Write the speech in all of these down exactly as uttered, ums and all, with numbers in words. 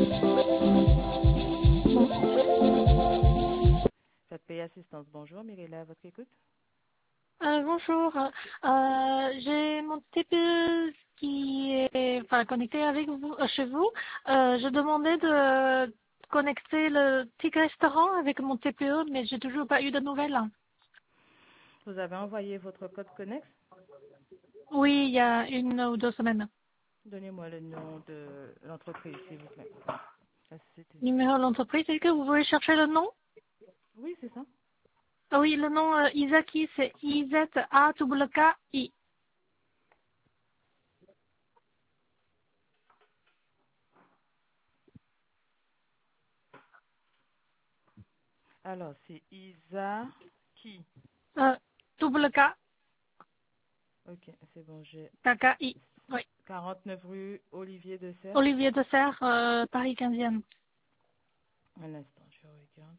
Faites payer assistance. Bonjour, Mirella, à votre écoute. Euh, bonjour. Euh, j'ai mon T P E qui est enfin, connecté avec vous, euh, chez vous. Euh, je demandais de connecter le ticket restaurant avec mon T P E, mais j'ai toujours pas eu de nouvelles. Vous avez envoyé votre code Connex. Oui, il y a une ou deux semaines. Donnez-moi le nom de l'entreprise, s'il vous plaît. La société. Numéro de l'entreprise, est-ce que vous pouvez chercher le nom? Oui, c'est ça. Ah oui, le nom euh, Isaki, c'est I Z A K I. Alors, c'est Isa qui? Euh, double K, Ok, c'est bon, j'ai K K I. Oui. quarante-neuf rue Olivier de Serre. Olivier de Serre, euh, Paris quinzième. Un instant, je regarde.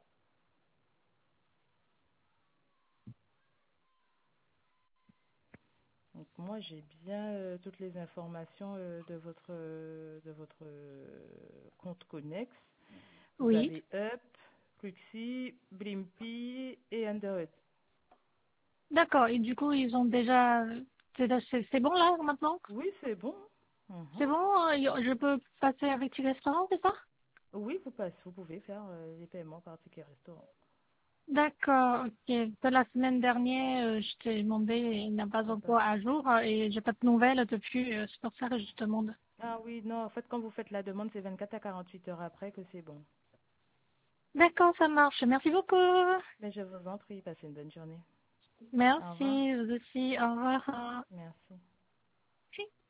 Donc moi, j'ai bien euh, toutes les informations euh, de votre euh, de votre euh, compte Connex. Vous Oui. avez Up, Quixi, Blimpy et Underwood. D'accord. Et du coup, ils ont déjà... C'est c'est- c'est bon là maintenant? Oui, c'est bon. Mhm. C'est bon? euh, Je peux passer avec le restaurant, c'est ça? Oui, vous passez, vous pouvez faire euh, les paiements par ticket restaurant. D'accord. Ok. De la semaine dernière, euh, je t'ai demandé, il n'a pas Ah, pas- encore à jour euh, et j'ai pas de nouvelles depuis. euh, C'est pour ça que je te demande. ah oui, non, en fait, quand vous faites la demande, c'est vingt-quatre à quarante-huit heures après que c'est bon. D'accord, ça marche. Merci beaucoup. Mais je vous en prie, passez une bonne journée. Au revoir. Merci, vous aussi. Au revoir. Merci.